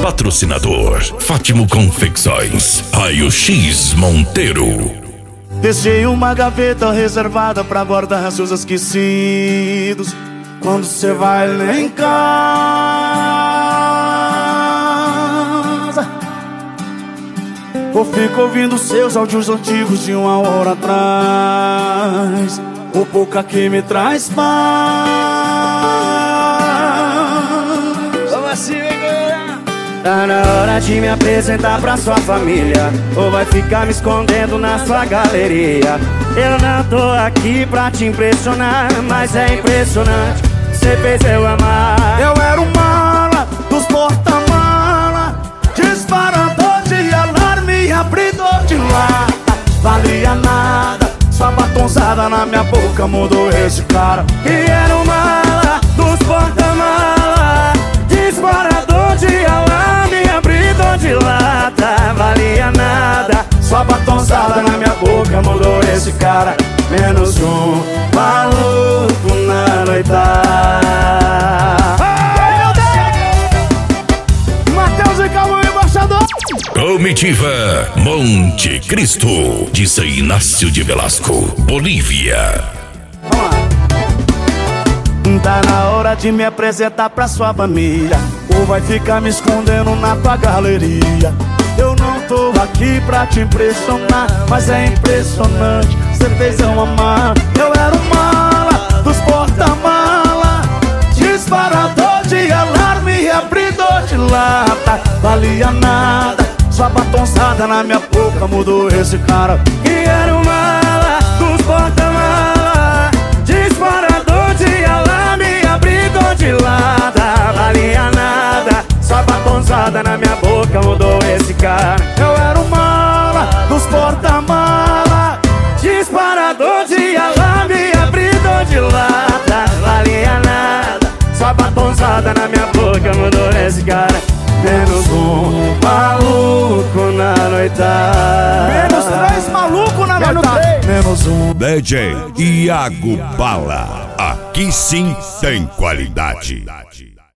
Patrocinador Fátimo Confecções, Raio X Monteiro. Deixei uma gaveta reservada pra guardar seus esquecidos. Quando cê vai lá em casa, ou fico ouvindo seus áudios antigos de 1 hora atrás. O pouca que me traz paz. Vamos assim, galera. Tá na hora de me apresentar pra sua família, ou vai ficar me escondendo na sua galeria. Eu não tô aqui pra te impressionar, mas é impressionante, cê fez eu amar. Eu era o mala dos porta-mala, disparador de alarme, abridor de lata. Valia nada, sua batonzada na minha boca mudou esse cara. E era o mala dos porta-mala, disparador de alarme, abridor de lata. Valia nada, sua batonzada na minha boca mudou esse cara. Menos um maluco na noitada. Ai, meu Deus! Matheus e Calma, embaixador. Comitiva Monte Cristo, de São Inácio de Velasco, Bolívia. Vamos lá. Tá na hora de me apresentar pra sua família, ou vai ficar me escondendo na tua galeria. Eu não tô aqui pra te impressionar, mas é impressionante, cê fez eu amar. Eu era o mala dos porta-mala, disparador de alarme, abridor de lata. Valia nada, sua batonzada na minha boca mudou esse cara. E era o mala dos porta-mala, disparador de alarme, abridor de lata. Valia nada, sua batonzada na minha boca mudou esse cara. Eu era o mala dos porta-mala, disparador de alarme, abridor de lata. Valia nada, sua batonzada na minha boca mudou esse cara. Menos um maluco na noitada. Menos 3 maluco na noitada. Menos um. DJ Iago Bala, aqui sim tem qualidade.